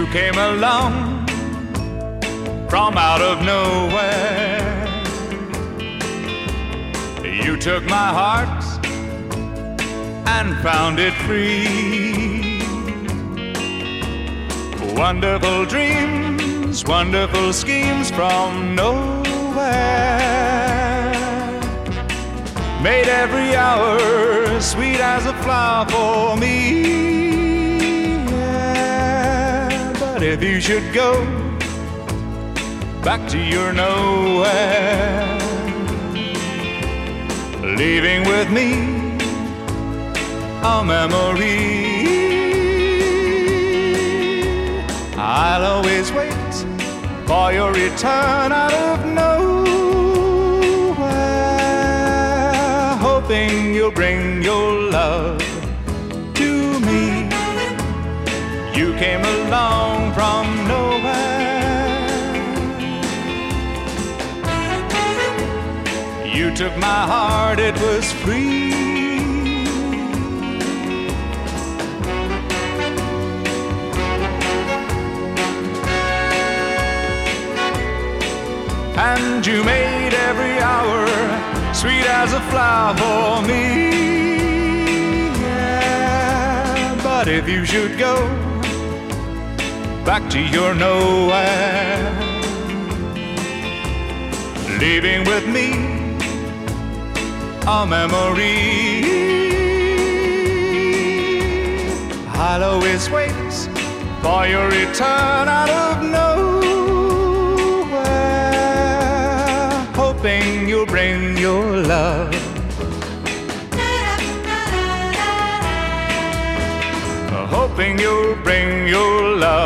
came along from out of nowhere. You took my heart and found it free. Wonderful dreams, wonderful schemes from nowhere made every hour sweet as a flower for me. Yeah, but if you should go back to your nowhere, leaving with me a memory, I'll always wait for your return out of nowhere, hoping you'll bring your love to me. You came along from nowhere. You took my heart, it was free. And you made every hour sweet as a flower for me. Yeah, but if you should go back to your nowhere, leaving with me a memory, I'll always wait for your return out of nowhere, hoping you'll bring your love. Hoping you'll bring your love.